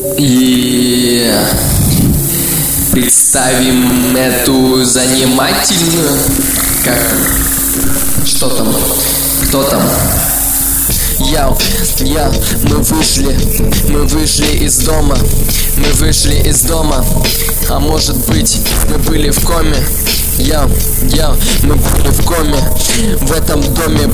И представим эту занимательную... Что там? Кто там? Мы вышли из дома. А может быть, мы были в коме. Мы были в коме. В этом доме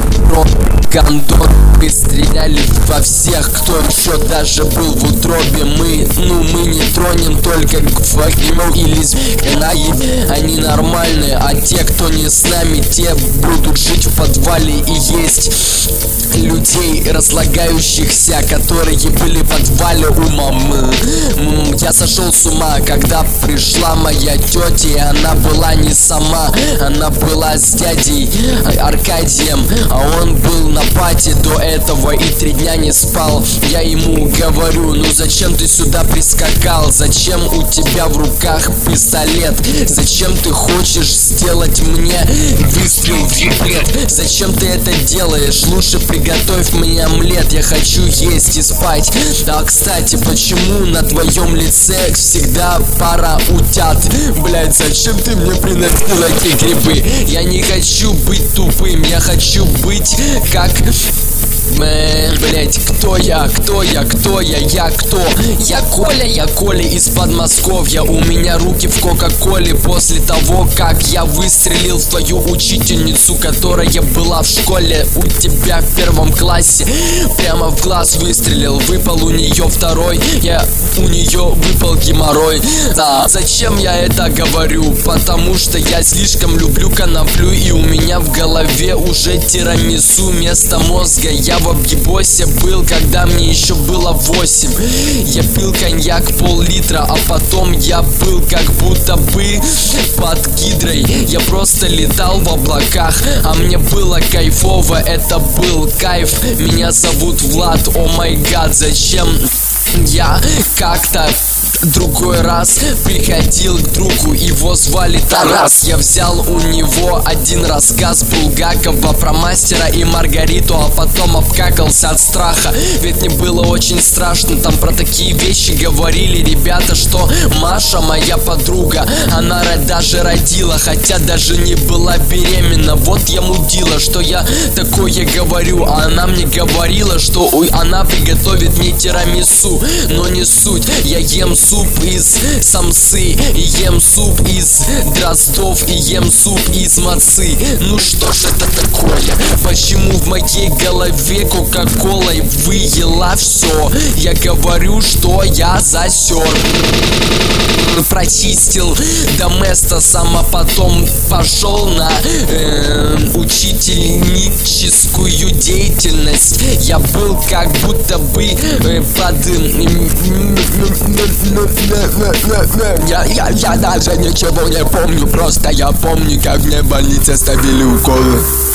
гандон. Мы стреляли во всех, кто еще даже был в утробе. Мы не тронем только или они нормальные. А те, кто не с нами, те будут жить в подвале. И есть людей, разлагающихся, которые были в подвале у мамы. Я сошел с ума, когда пришла моя тетя, и она была не сама, она была с дядей Аркадием, а он был на пати до этого и 3 дня не спал. Я ему говорю: ну зачем ты сюда прискакал? Зачем у тебя в руках пистолет? Зачем ты хочешь сделать мне выстрел в ебред? Зачем ты это делаешь? Лучше приготовь мне омлет, я хочу есть и спать. Да, кстати, почему на твоем лице всегда пара утят? Блять, зачем ты мне приносил эти грибы? Я не хочу быть тупым, я хочу быть как... Блять, кто я? Я Коля из Подмосковья. У меня руки в кока-коле после того, как я выстрелил в твою учительницу, которая была в школе у тебя в 1 классе. Прямо в глаз выстрелил, выпал у нее 2-й, у нее выпал геморрой. Да, зачем я это говорю? Потому что я слишком люблю коноплю, и у меня в голове уже тирамису вместо мозга. Я в объебосе был, когда мне еще было 8. Я пил коньяк пол-литра, а потом я был как будто бы под гидрой. Я просто летал в облаках, а мне было кайфово, это был кайф. Меня зовут Влад, о май гад. Зачем я как-то другой раз приходил к другу, его звали Тарас. Я взял у него один рассказ Булгакова про мастера и Маргариту, а потом обкакался от страха, ведь мне было очень страшно. Там про такие вещи говорили ребята, что Маша, моя подруга, она даже родила, хотя даже не была беременна. Вот я мудила, что я такое говорю, а она мне говорила, что она приготовит мне тирамису. Но не суть, я ем суп из самсы, и ем суп из дроздов, и ем суп из мацы. Ну что ж это такое? Почему в моей голове кока-колой выела все? Я говорю, что я засер. Прочистил доместосом, а потом пошел на учительническую деятельность. Я был как будто бы под... Я даже ничего не помню, просто я помню, как мне в больнице ставили уколы.